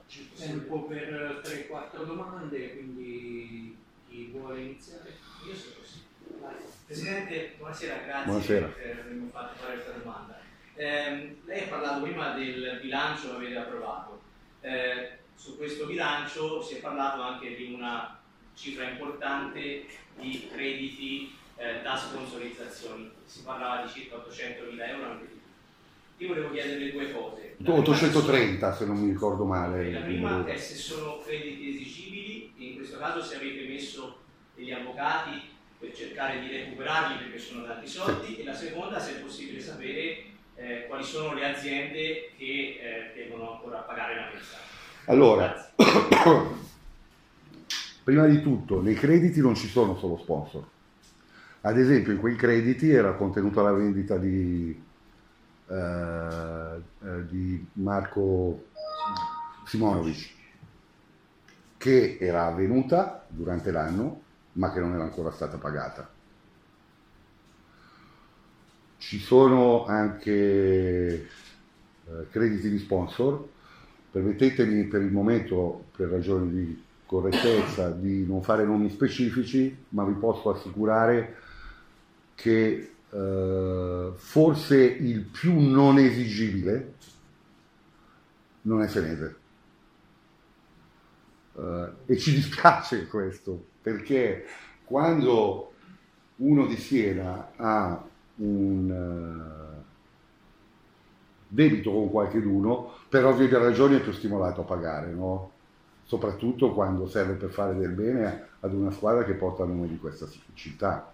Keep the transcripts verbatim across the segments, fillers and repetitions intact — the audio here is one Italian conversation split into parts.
Tempo per tre quattro domande, quindi chi vuole iniziare? Io sono così. Presidente, buonasera, grazie buonasera. per avermi fatto fare questa domanda. Eh, lei ha parlato prima del bilancio che avete approvato. Eh, su questo bilancio si è parlato anche di una cifra importante di crediti eh, da sponsorizzazioni. Si parlava di circa ottocentomila euro anche di. Io volevo chiederle due cose. ottocentotrenta se non mi ricordo male. La prima è se sono crediti esigibili, e in questo caso se avete messo degli avvocati per cercare di recuperarli perché sono tanti soldi, e la seconda se è possibile sapere eh, quali sono le aziende che eh, devono ancora pagare la messa. Allora, prima di tutto, nei crediti non ci sono solo sponsor. Ad esempio, in quei crediti era contenuta la vendita di, eh, eh, di Marco Simonovic, che era avvenuta durante l'anno, ma che non era ancora stata pagata. Ci sono anche eh, crediti di sponsor. Permettetemi per il momento, per ragioni di correttezza, di non fare nomi specifici, ma vi posso assicurare che eh, forse il più non esigibile non è Senese. Uh, e ci dispiace questo, perché quando uno di Siena ha un uh, debito con qualcheduno, per ovvie ragioni è più stimolato a pagare, no? Soprattutto quando serve per fare del bene ad una squadra che porta il nome di questa città.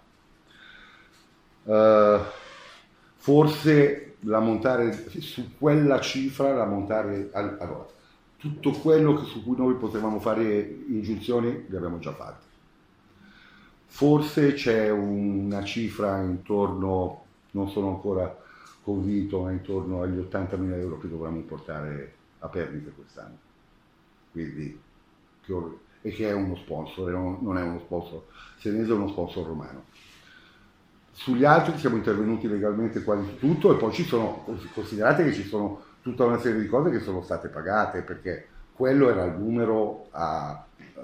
Uh, forse la montare su quella cifra, la montare allora, tutto quello che, su cui noi potevamo fare ingiunzioni li abbiamo già fatti. Forse c'è una cifra intorno, non sono ancora convinto, ma intorno agli ottantamila euro che dovremmo portare a perdita quest'anno. Quindi, che, e che è uno sponsor, non è uno sponsor senese, è uno sponsor romano. Sugli altri siamo intervenuti legalmente quasi su tutto, e poi ci sono, considerate che ci sono tutta una serie di cose che sono state pagate, perché quello era il numero a, uh,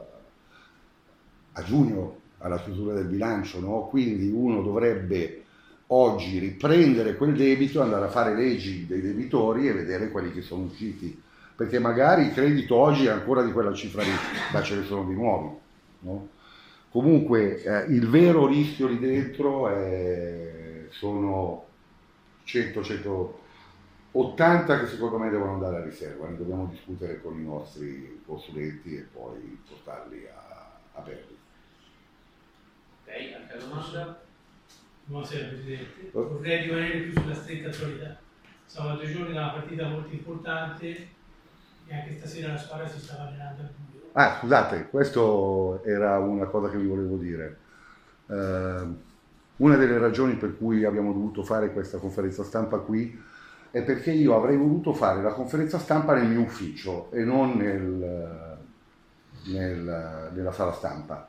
a giugno, alla chiusura del bilancio, no? Quindi uno dovrebbe oggi riprendere quel debito, andare a fare leggi dei debitori e vedere quelli che sono usciti, perché magari il credito oggi è ancora di quella cifra lì, ma ce ne sono di nuovi, no? Comunque eh, il vero rischio lì dentro è, sono cento centottanta che secondo me devono andare a riserva, ne dobbiamo discutere con i nostri consulenti e poi portarli a, a perdere. Ok, anche la domanda? Buonasera Presidente, vorrei rimanere più sulla stretta attualità. Siamo a due giorni da una partita molto importante e anche stasera la squadra si stava allenando al buio. Ah, scusate, questo era una cosa che vi volevo dire. Uh, una delle ragioni per cui abbiamo dovuto fare questa conferenza stampa qui è perché io avrei voluto fare la conferenza stampa nel mio ufficio e non nel, nel, nella sala stampa.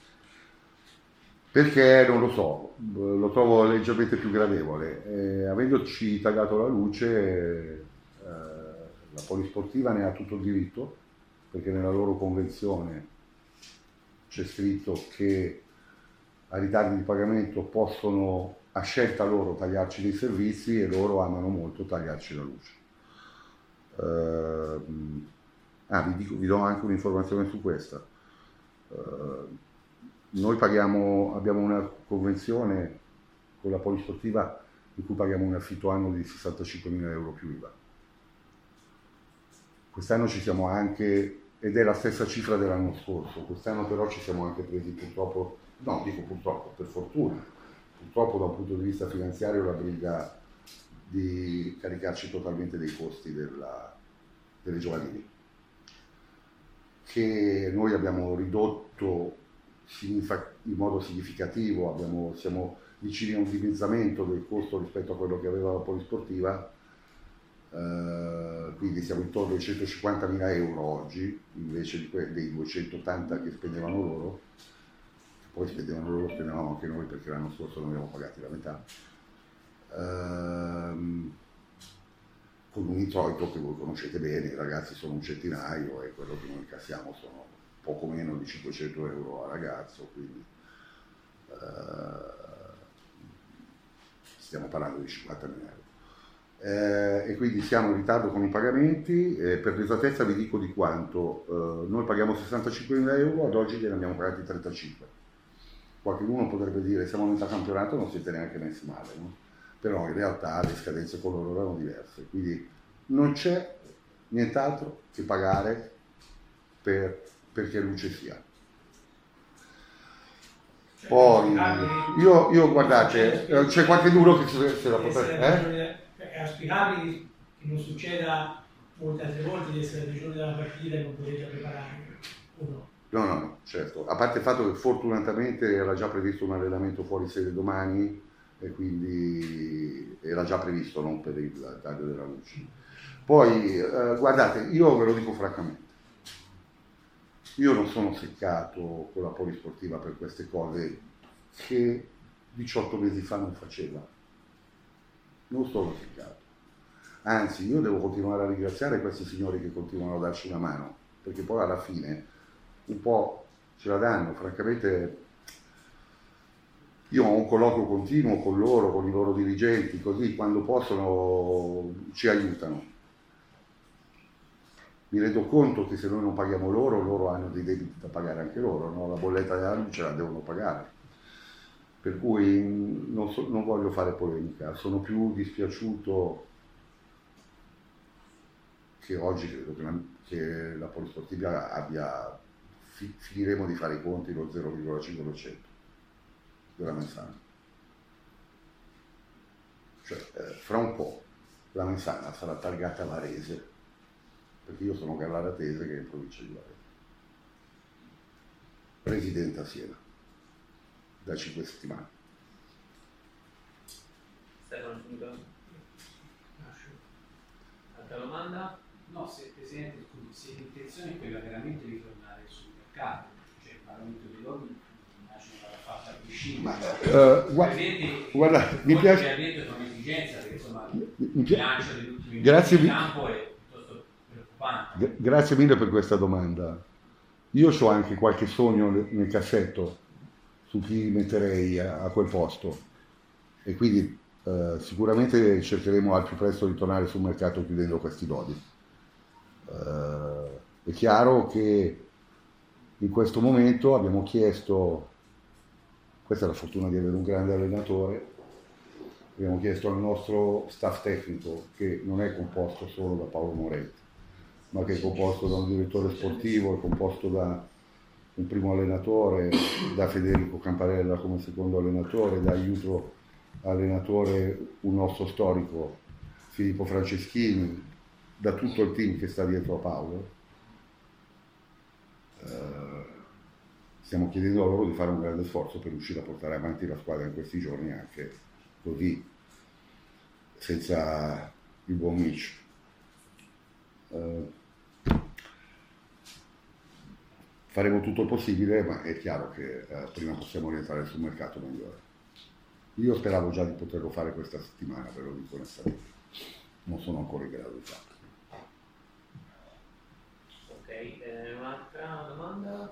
Perché, non lo so, lo trovo leggermente più gradevole. Eh, avendoci tagliato la luce, eh, la Polisportiva ne ha tutto il diritto, perché nella loro convenzione c'è scritto che a ritardi di pagamento possono a scelta loro tagliarci dei servizi, e loro amano molto tagliarci la luce. Uh, ah, vi, dico, vi do anche un'informazione su questa. Uh, noi paghiamo, abbiamo una convenzione con la Polisportiva in cui paghiamo un affitto annuo di sessantacinquemila euro più I V A. Quest'anno ci siamo anche, ed è la stessa cifra dell'anno scorso, quest'anno però ci siamo anche presi purtroppo, no dico purtroppo, per fortuna, purtroppo da un punto di vista finanziario la briga di caricarci totalmente dei costi della, delle giovanili, che noi abbiamo ridotto in modo significativo, abbiamo, siamo vicini a un dimezzamento del costo rispetto a quello che aveva la Polisportiva, eh, quindi siamo intorno ai centocinquantamila euro oggi, invece di que- dei duecentottanta che spendevano loro. Poi spendevano loro, spendevamo anche noi, perché l'anno scorso non abbiamo pagati la metà. Ehm, con un introito che voi conoscete bene, i ragazzi sono un centinaio e quello che noi incassiamo sono poco meno di cinquecento euro a ragazzo, quindi eh, stiamo parlando di cinquantamila euro. Eh, e quindi siamo in ritardo con i pagamenti, eh, per l'esattezza vi dico di quanto, eh, noi paghiamo sessantacinquemila euro, ad oggi ne abbiamo pagati trentacinque. Qualcuno potrebbe dire siamo a metà campionato, non siete neanche messi male, no? Però in realtà le scadenze con loro erano diverse, quindi non c'è nient'altro che pagare per, perché luce sia. Poi io, io guardate, c'è qualche duro che se, se la potrebbe... Eh? È auspicabile che non succeda molte altre volte di essere due giorni dalla partita e non potete preparare, o no? No, no, no, certo. A parte il fatto che fortunatamente era già previsto un allenamento fuori sede domani e quindi era già previsto, non per il taglio della luce. Poi, eh, guardate, io ve lo dico francamente, io non sono seccato con la polisportiva per queste cose che diciotto mesi fa non faceva. Non sono seccato. Anzi, io devo continuare a ringraziare questi signori che continuano a darci una mano, perché poi alla fine un po' ce la danno. Francamente io ho un colloquio continuo con loro, con i loro dirigenti, così quando possono ci aiutano. Mi rendo conto che se noi non paghiamo loro, loro hanno dei debiti da pagare anche loro, no? La bolletta della luce la devono pagare. Per cui non, so, non voglio fare polemica, sono più dispiaciuto che oggi credo che la, che la polisportiva abbia, fi, finiremo di fare i conti lo zero virgola cinque per cento della Menzana. Cioè, eh, fra un po' la Menzana sarà targata a Varese, perché io sono Gallaratese che è in provincia di Varese. Residente a Siena da cinque settimane. Stefano, finito? Altra domanda? No, se Presidente, se l'intenzione è quella veramente di tornare sul mercato, cioè il pagamento dei lobby, immagino che l'ha fatta a piscina. Uh, guarda, guarda mi piace. Ha detto che è un'esigenza, perché insomma mi il pi- bilancio dell'ultimo grazie, in campo è piuttosto preoccupante. Grazie mille per questa domanda. Io ho anche qualche sogno nel cassetto su chi metterei a, a quel posto e quindi eh, sicuramente cercheremo al più presto di tornare sul mercato chiudendo questi nodi. Eh, è chiaro che in questo momento abbiamo chiesto, questa è la fortuna di avere un grande allenatore, abbiamo chiesto al nostro staff tecnico, che non è composto solo da Paolo Moretti, ma che è composto da un direttore sportivo, è composto da un primo allenatore, da Federico Camparella come secondo allenatore, da aiuto allenatore un nostro storico, Filippo Franceschini, da tutto il team che sta dietro a Paolo. Eh, stiamo chiedendo a loro di fare un grande sforzo per riuscire a portare avanti la squadra in questi giorni anche così, senza il buon Mitch. Eh, faremo tutto il possibile, ma è chiaro che eh, prima possiamo rientrare sul mercato migliore. Io speravo già di poterlo fare questa settimana, ve lo dico onestamente. Non sono ancora in grado di farlo. Ok, eh, un'altra domanda?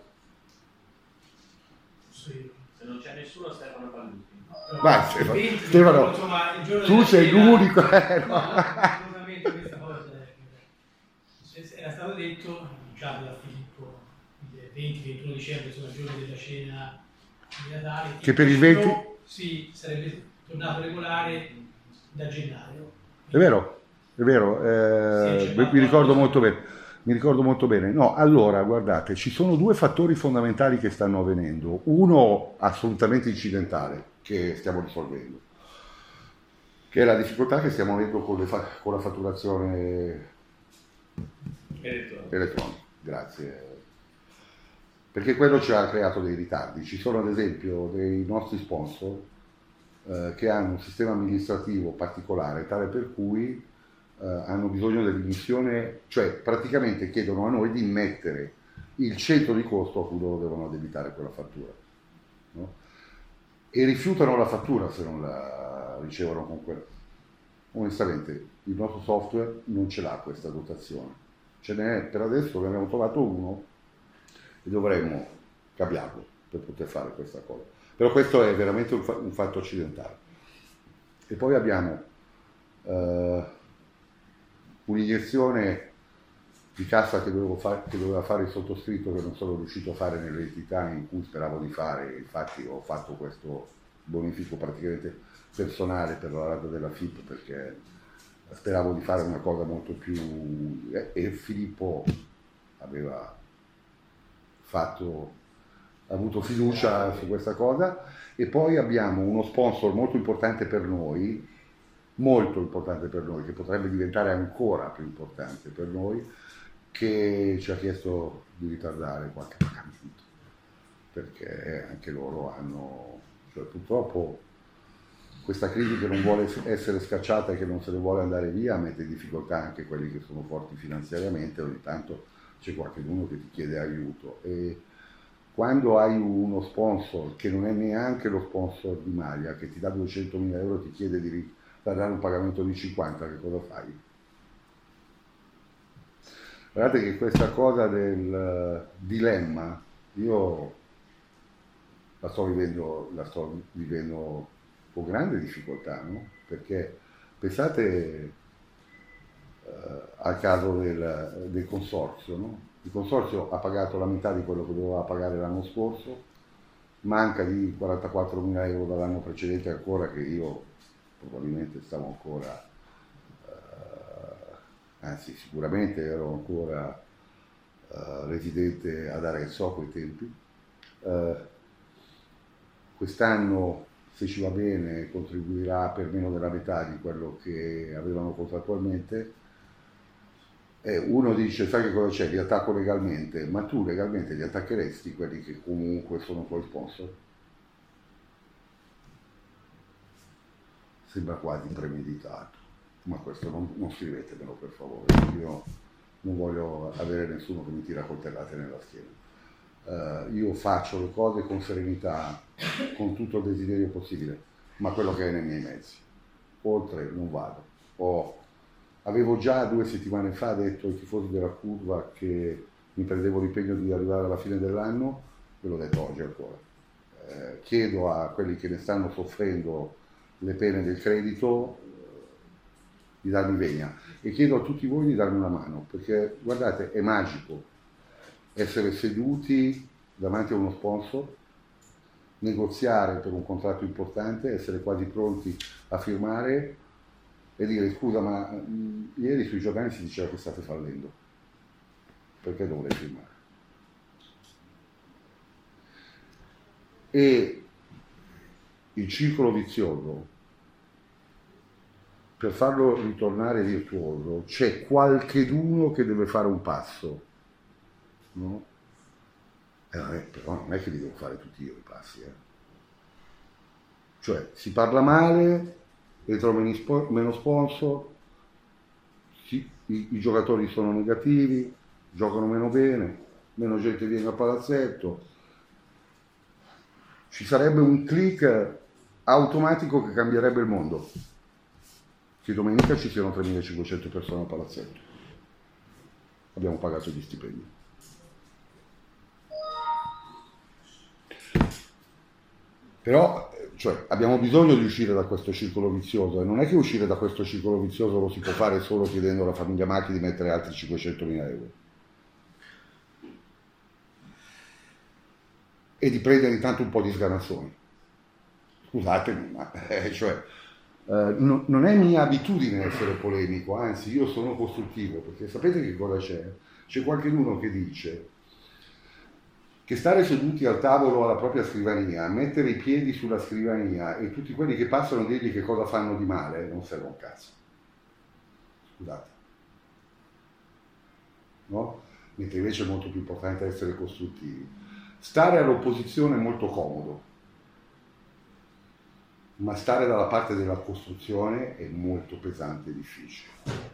Sì. Se non c'è nessuno, Stefano fa l'ultimo. Vai Stefano, venti, Stefano insomma, il giorno tu della sei cena- l'unico. Eh, No, no. assolutamente questa cosa è- era stato detto già da Filippo il venti ventuno dicembre, insomma il giorno della cena di Natale, Che per il venti sì, sarebbe tornato regolare da gennaio. È vero, è vero, eh, Sì, c'è mi ricordo qualcosa. molto bene, mi ricordo molto bene. No, allora, guardate, ci sono due fattori fondamentali che stanno avvenendo. Uno assolutamente incidentale, che stiamo risolvendo, che è la difficoltà che stiamo avendo con, le fa- con la fatturazione Elettronica. elettronica. Grazie. Perché quello ci ha creato dei ritardi. Ci sono ad esempio dei nostri sponsor eh, che hanno un sistema amministrativo particolare, tale per cui eh, hanno bisogno dell'immissione, cioè praticamente chiedono a noi di mettere il centro di costo a cui loro devono addebitare quella fattura, no? E rifiutano la fattura se non la ricevono con quella. onestamente il nostro software non ce l'ha questa dotazione. Ce n'è, per adesso ne abbiamo trovato uno e dovremmo cambiarlo per poter fare questa cosa. Però questo è veramente un, fa- un fatto accidentale. E poi abbiamo uh, un'iniezione di cassa che, dovevo fa- che doveva fare il sottoscritto, che non sono riuscito a fare nelle entità in cui speravo di fare. Infatti ho fatto questo bonifico praticamente personale per la rata della F I P, perché speravo di fare una cosa molto più... e Filippo aveva fatto, ha avuto fiducia su questa cosa. E poi abbiamo uno sponsor molto importante per noi, molto importante per noi, che potrebbe diventare ancora più importante per noi, che ci ha chiesto di ritardare qualche pagamento, perché anche loro hanno, cioè purtroppo questa crisi che non vuole essere scacciata e che non se ne vuole andare via mette in difficoltà anche quelli che sono forti finanziariamente. Ogni tanto c'è qualcuno che ti chiede aiuto, e quando hai uno sponsor che non è neanche lo sponsor di maglia, che ti dà duecentomila euro e ti chiede di ritardare un pagamento di cinquanta, che cosa fai? Guardate che questa cosa del dilemma, io la sto vivendo, la sto vivendo con grande difficoltà, no? Perché pensate uh, al caso del, del consorzio, no? Il consorzio ha pagato la metà di quello che doveva pagare l'anno scorso, manca di quarantaquattromila euro dall'anno precedente ancora, che io probabilmente stavo ancora... anzi sicuramente ero ancora uh, residente ad Arezzo a quei tempi. Uh, quest'anno, se ci va bene, contribuirà per meno della metà di quello che avevano contrattualmente. E uno dice, sai che cosa c'è? Li attacco legalmente, ma tu legalmente li attaccheresti quelli che comunque sono tuoi sponsor? Sembra quasi premeditato. Ma questo non, non scrivetemelo per favore, io non voglio avere nessuno che mi tira coltellate nella schiena. Uh, io faccio le cose con serenità, con tutto il desiderio possibile, ma quello che è nei miei mezzi. Oltre non vado. Ho, avevo già due settimane fa detto ai tifosi della curva che mi prendevo l'impegno di arrivare alla fine dell'anno, ve l'ho detto oggi ancora. Uh, chiedo a quelli che ne stanno soffrendo le pene del credito di darmi vegna, e chiedo a tutti voi di darmi una mano, perché guardate, è magico essere seduti davanti a uno sponsor, negoziare per un contratto importante, essere quasi pronti a firmare e dire scusa, ma mh, ieri sui giornali si diceva che state fallendo, perché dovrei firmare? E il circolo vizioso, per farlo ritornare virtuoso, c'è qualcheduno che deve fare un passo, no? Eh, non è, però non è che li devo fare tutti io i passi, eh. Cioè, si parla male, entrano meno sponsor, si, i, i giocatori sono negativi, giocano meno bene, meno gente viene al palazzetto. Ci sarebbe un click automatico che cambierebbe il mondo. Che domenica ci siano tremilacinquecento persone al palazzetto. Abbiamo pagato gli stipendi. Però, cioè, abbiamo bisogno di uscire da questo circolo vizioso, e non è che uscire da questo circolo vizioso lo si può fare solo chiedendo alla famiglia Macchi di mettere altri cinquecentomila euro. E di prendere intanto un po' di sganazzoni. Scusatemi, ma eh, cioè... Uh, no, non è mia abitudine essere polemico, anzi io sono costruttivo, perché sapete che cosa c'è? C'è qualcuno che dice che stare seduti al tavolo alla propria scrivania, mettere i piedi sulla scrivania e tutti quelli che passano dirgli che cosa fanno di male non serve un cazzo. Scusate. No? Mentre invece è molto più importante essere costruttivi. Stare all'opposizione è molto comodo, ma stare dalla parte della costruzione è molto pesante e difficile.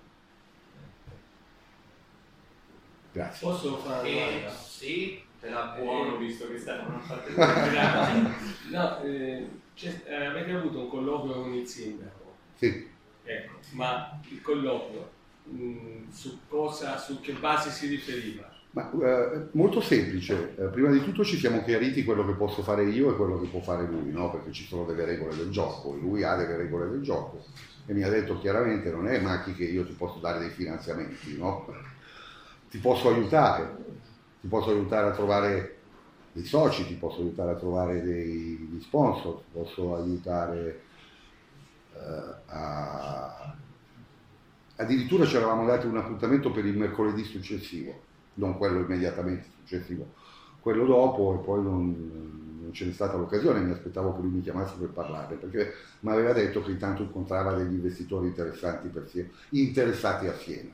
Grazie. Posso fare una domanda? Sì, era buono visto che stavano a fare No, eh, eh, avete avuto un colloquio con il sindaco? Sì. Ecco, ma il colloquio mh, su cosa, su che base si riferiva? Ma, eh, molto semplice, eh, prima di tutto ci siamo chiariti quello che posso fare io e quello che può fare lui, no? Perché ci sono delle regole del gioco, lui ha delle regole del gioco e mi ha detto chiaramente non è Macchi che io ti posso dare dei finanziamenti, no? Ti posso aiutare, ti posso aiutare a trovare dei soci, ti posso aiutare a trovare dei, dei sponsor, ti posso aiutare eh, a... Addirittura ci eravamo dati un appuntamento per il mercoledì successivo, non quello immediatamente successivo, quello dopo, e poi non, non ce n'è stata l'occasione, mi aspettavo che lui mi chiamasse per parlarne, perché mi aveva detto che intanto incontrava degli investitori interessanti per Siena, interessati a Siena.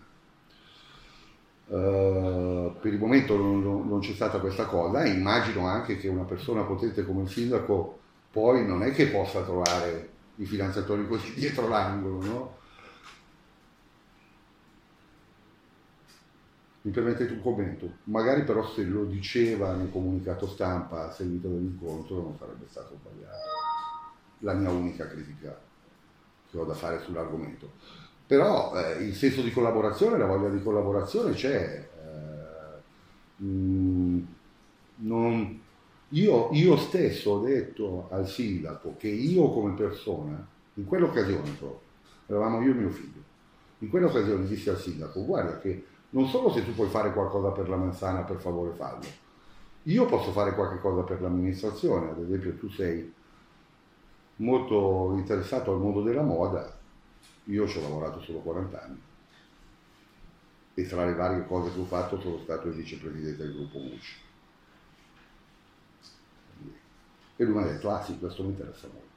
Uh, per il momento non, non, non c'è stata questa cosa e immagino anche che una persona potente come il sindaco poi non è che possa trovare i finanziatori così dietro l'angolo, no? Mi permettete un commento? Magari però se lo diceva nel comunicato stampa a seguito dell'incontro non sarebbe stato sbagliato. La mia unica critica che ho da fare sull'argomento. Però eh, il senso di collaborazione, la voglia di collaborazione c'è. Eh, mh, non, io, io stesso ho detto al sindaco che io come persona, in quell'occasione proprio, eravamo io e mio figlio, in quell'occasione dissi al sindaco, guarda che non solo se tu puoi fare qualcosa per la Mansana, per favore fallo. Io posso fare qualche cosa per l'amministrazione, ad esempio tu sei molto interessato al mondo della moda, io ci ho lavorato solo quaranta anni e tra le varie cose che ho fatto sono stato il vicepresidente del gruppo Mucci. E lui mi ha detto, ah sì, questo mi interessa molto.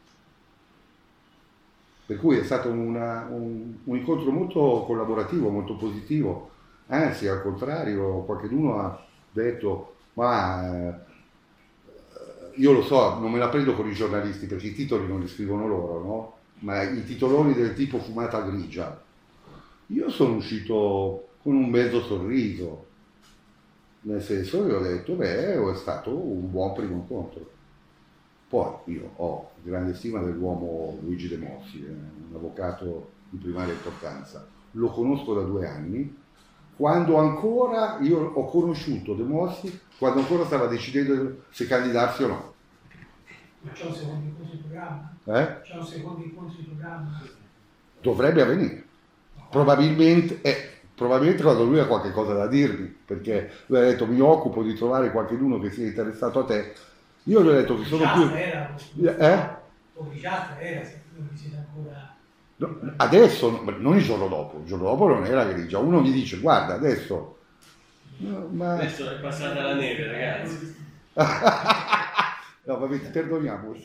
Per cui è stato una, un, un incontro molto collaborativo, molto positivo, anzi al contrario qualcuno ha detto ma eh, io lo so, non me la prendo con i giornalisti perché i titoli non li scrivono loro, no? Ma i titoloni del tipo fumata grigia, io sono uscito con un mezzo sorriso, nel senso che ho detto beh è stato un buon primo incontro. Poi io ho grande stima dell'uomo Luigi De Mossi, eh, un avvocato di primaria importanza, lo conosco da due anni, quando ancora io ho conosciuto De Mossi, quando ancora stava decidendo se candidarsi o no. Ma c'è un secondo incontro in programma? Eh? C'è un secondo incontro in programma? Dovrebbe avvenire. Probabilmente, eh, probabilmente quando lui ha qualche cosa da dirmi, perché lui ha detto mi occupo di trovare qualcuno che sia interessato a te. Io gli ho detto che sono più... Era, eh? o Grigiastra era, se non vi siete ancora... No, adesso, non il giorno dopo, il giorno dopo non era grigia. Uno mi dice, guarda, adesso... No, ma... Adesso è passata la neve, ragazzi. No, vabbè, ti perdoniamo.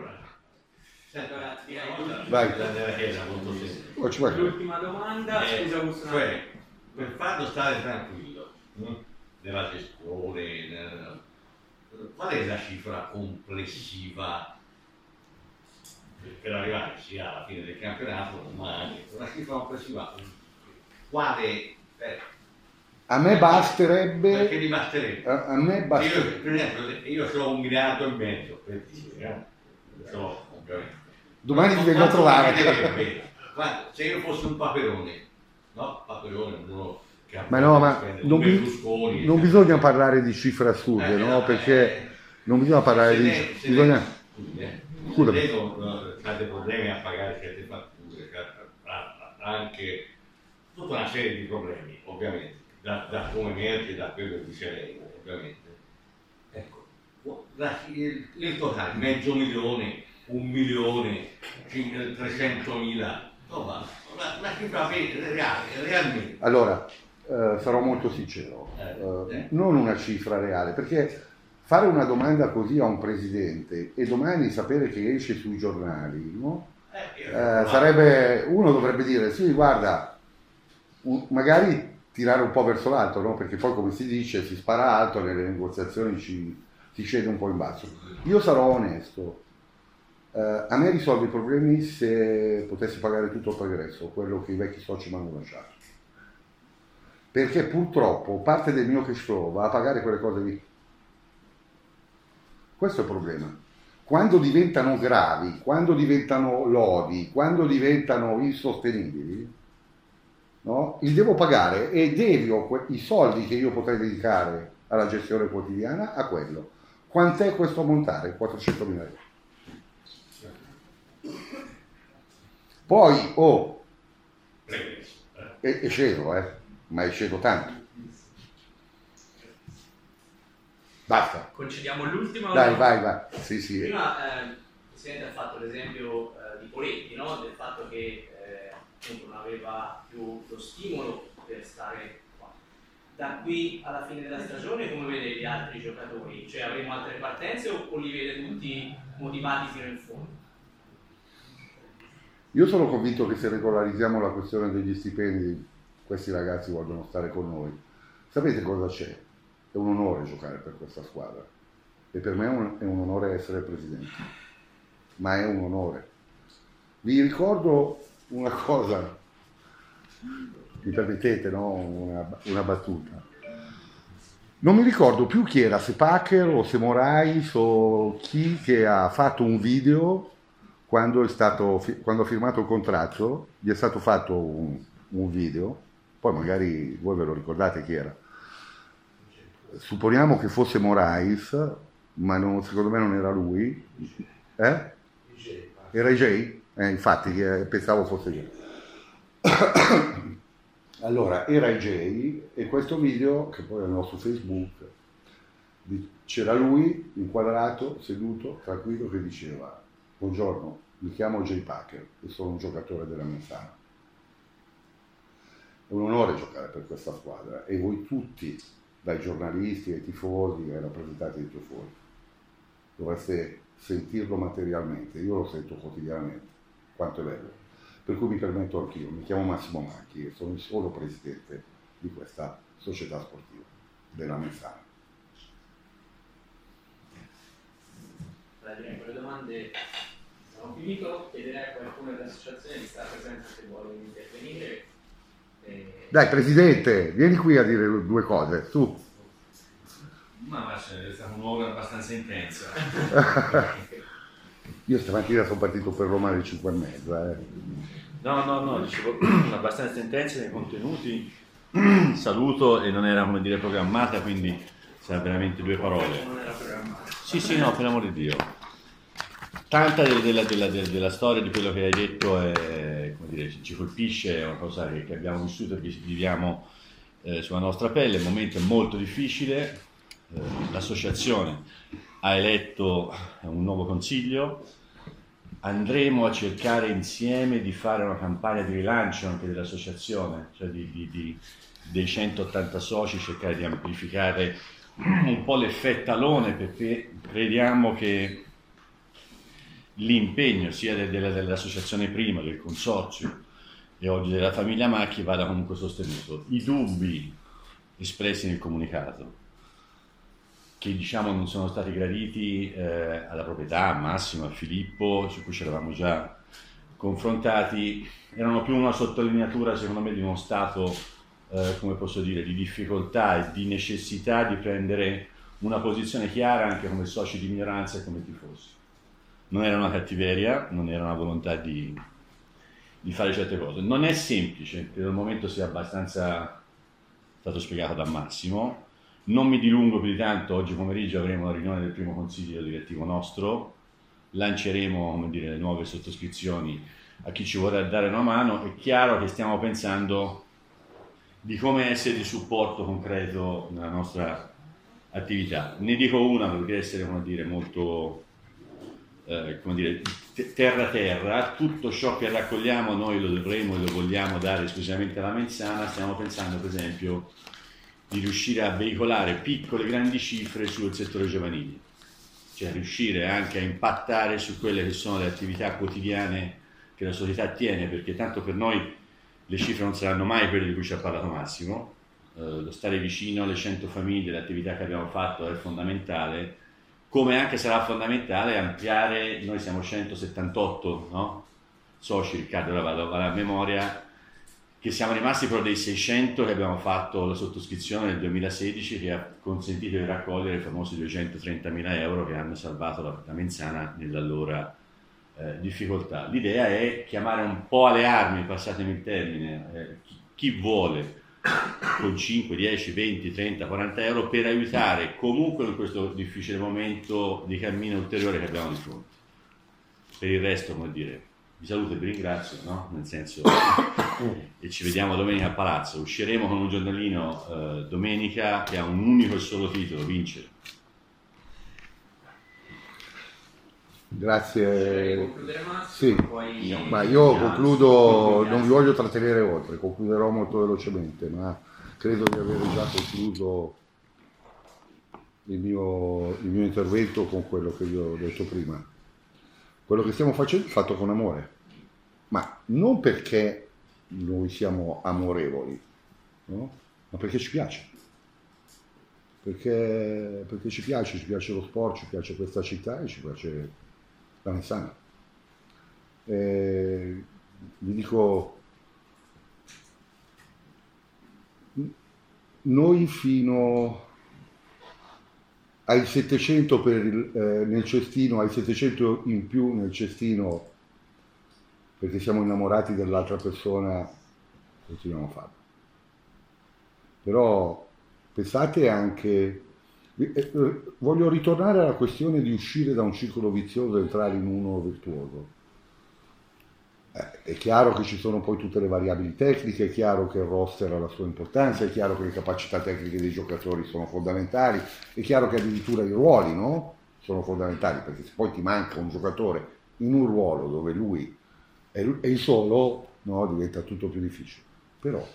Vai. Vai. molto semplice. L'ultima domanda, Eh, scusa Augusto. cioè, per farlo stare tranquillo mh, nella gestione, nel- qual è la cifra complessiva per arrivare sia alla fine del campionato, ma anche una cifra complessiva quale eh, A me basterebbe... perché mi basterebbe? A, a me Io, basterebbe... per esempio, io ho un miliardo e mezzo per dire, eh? Ce l'ho, ovviamente. Domani ti vengo a trovare. Guarda, se io fossi un Paperone, no? Paperone, uno che ha Ma no, ma spende non, un bi- Berlusconi, non cioè, bisogna parlare di cifre assurde, eh, no? no, Perché eh, non bisogna parlare se di... lei- se Bisogna... lei- scusi, eh, Scusami. se lei non, non, ha dei problemi a pagare certe fatture, ha, ha anche tutta una serie di problemi, ovviamente, da, da come emerge da quello che dice lei, ovviamente. Ecco, la- il, il totale, mezzo milione, un milione, trecentomila, insomma, una, una cifra reale, realmente. Allora, eh, sarò molto sincero, Eh, eh, non una cifra reale, perché fare una domanda così a un presidente e domani sapere che esce sui giornali, no? Eh, io- Eh, sarebbe, uno dovrebbe dire, sì, guarda, un- magari tirare un po' verso l'alto, no? Perché poi come si dice, si spara alto, nelle negoziazioni ci, si scende un po' in basso. Io sarò onesto, eh, a me risolve i problemi se potessi pagare tutto il progresso, quello che i vecchi soci mi hanno lasciato. Perché purtroppo parte del mio cash flow va a pagare quelle cose lì. Questo è il problema. quando diventano gravi, quando diventano lodi, quando diventano insostenibili, no? Il devo pagare e devio i soldi che io potrei dedicare alla gestione quotidiana a quello. Quant'è questo montare? quattrocentomila euro. Poi, oh, è, è scendo, eh, ma è scendo tanto. Basta. Concediamo l'ultima. Dai, vai, vai. Sì, sì. Prima eh, il Presidente ha fatto l'esempio eh, di Poletti, no? Del fatto che eh, appunto non aveva più lo stimolo per stare qua. Da qui alla fine della stagione come vede gli altri giocatori? Cioè avremo altre partenze o, o li vede tutti motivati fino in fondo? Io sono convinto che se regolarizziamo la questione degli stipendi, questi ragazzi vogliono stare con noi. Sapete cosa c'è? È un onore giocare per questa squadra e per me è un, è un onore essere presidente, ma è un onore. Vi ricordo una cosa, mi permettete, no? una, una battuta. Non mi ricordo più chi era, se Packer o se Morais o chi, che ha fatto un video quando, è stato, quando ha firmato il contratto, gli è stato fatto un, un video, poi magari voi ve lo ricordate chi era. Supponiamo che fosse Morais, ma non, secondo me non era lui. Eh? Era I J? Eh, infatti, eh, pensavo fosse io. Allora, era I J e questo video, che poi andò su Facebook, c'era lui inquadrato, seduto, tranquillo, che diceva: buongiorno, mi chiamo Jay Packer e sono un giocatore della Menzana. È un onore giocare per questa squadra e voi tutti, dai giornalisti ai tifosi ai rappresentanti dei tifosi, dovreste sentirlo materialmente. Io lo sento quotidianamente, quanto è bello. Per cui mi permetto anch'io, mi chiamo Massimo Macchi e sono il solo presidente di questa società sportiva, della Menzana. Con le domande abbiamo finito, chiederei a qualcuno dell'associazione di stare presente se vuole intervenire. E... Dai Presidente, vieni qui a dire due cose, su. Ma, ma è stata un'ora abbastanza intensa. Io stamattina sono partito per Roma alle cinque e mezza. Eh. No, no, no, dicevo abbastanza intensa nei contenuti. Saluto e non era, come dire, programmata, quindi sarà veramente due parole. Non era programmata. Sì, sì, no, per l'amor di Dio. Tanta della, della, della, della storia di quello che hai detto è, come dire, ci colpisce, è una cosa che, che abbiamo vissuto e che viviamo eh, sulla nostra pelle. Il momento è molto difficile. Eh, l'associazione ha eletto un nuovo consiglio. Andremo a cercare insieme di fare una campagna di rilancio anche dell'associazione, cioè di, di, di, dei centottanta soci, cercare di amplificare un po' l'effetto alone, perché crediamo che l'impegno sia de, de, dell'associazione prima, del consorzio e oggi della famiglia Macchi vada comunque sostenuto. I dubbi espressi nel comunicato, che diciamo non sono stati graditi eh, alla proprietà, a Massimo, a Filippo, su cui ci eravamo già confrontati, erano più una sottolineatura secondo me di uno stato, eh, come posso dire, di difficoltà e di necessità di prendere una posizione chiara anche come soci di minoranza e come tifosi. Non era una cattiveria, non era una volontà di, di fare certe cose. Non è semplice, credo al momento sia abbastanza stato spiegato da Massimo. Non mi dilungo più di tanto, oggi pomeriggio avremo la riunione del primo consiglio direttivo nostro, lanceremo, come dire, le nuove sottoscrizioni a chi ci vorrà dare una mano. È chiaro che stiamo pensando di come essere di supporto concreto nella nostra attività. Ne dico una perché essere, come dire, molto eh, come dire, terra terra. Tutto ciò che raccogliamo noi lo dovremo e lo vogliamo dare esclusivamente alla Menzana. Stiamo pensando per esempio di riuscire a veicolare piccole e grandi cifre sul settore giovanile, cioè riuscire anche a impattare su quelle che sono le attività quotidiane che la società tiene, perché tanto per noi le cifre non saranno mai quelle di cui ci ha parlato Massimo. Eh, lo stare vicino alle cento famiglie, l'attività che abbiamo fatto è fondamentale, come anche sarà fondamentale ampliare. Noi siamo centosettantotto, no? Soci, Riccardo, ora vado a memoria, che siamo rimasti però dei seicento che abbiamo fatto la sottoscrizione nel duemilasedici, che ha consentito di raccogliere i famosi duecentotrentamila euro che hanno salvato la, la Menzana nell'allora eh, difficoltà. L'idea è chiamare un po' alle armi, passatemi il termine, eh, chi, chi vuole con cinque, dieci, venti, trenta, quaranta euro per aiutare comunque in questo difficile momento di cammino ulteriore che abbiamo di fronte. Per il resto, come dire, vi saluto e vi ringrazio, no? Nel senso, e ci vediamo domenica a Palazzo. Usciremo con un giornalino eh, domenica che ha un unico e solo titolo: vincere. Grazie. Sì, poi... ma io concludo, non vi voglio trattenere oltre, concluderò molto velocemente, ma credo di aver già concluso il mio, il mio intervento con quello che vi ho detto prima. Quello che stiamo facendo è fatto con amore, ma non perché noi siamo amorevoli, no? Ma perché ci piace. Perché, perché ci piace, ci piace lo sport, ci piace questa città e ci piace la Menzana. Eh, vi dico, noi fino ai settecento per il, eh, nel cestino, ai settecento in più nel cestino, perché siamo innamorati dell'altra persona, continuiamo a farlo. Però pensate anche, eh, voglio ritornare alla questione di uscire da un circolo vizioso e entrare in uno virtuoso. Eh, è chiaro che ci sono poi tutte le variabili tecniche, è chiaro che il roster ha la sua importanza, è chiaro che le capacità tecniche dei giocatori sono fondamentali, è chiaro che addirittura i ruoli, no? Sono fondamentali, perché se poi ti manca un giocatore in un ruolo dove lui è il solo, no? Diventa tutto più difficile. Però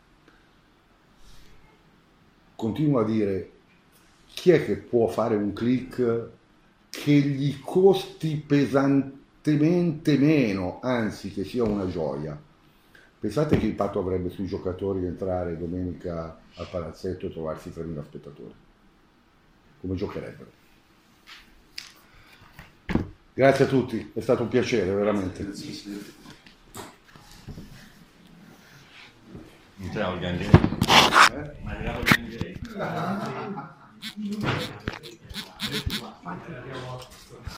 continuo a dire, chi è che può fare un click che gli costi pesantemente meno, anzi che sia una gioia? Pensate che impatto avrebbe sui giocatori entrare domenica al palazzetto e trovarsi tremila spettatori? Come giocherebbero? Grazie a tutti, è stato un piacere, veramente. Non c'è organizzare. Eh? Ma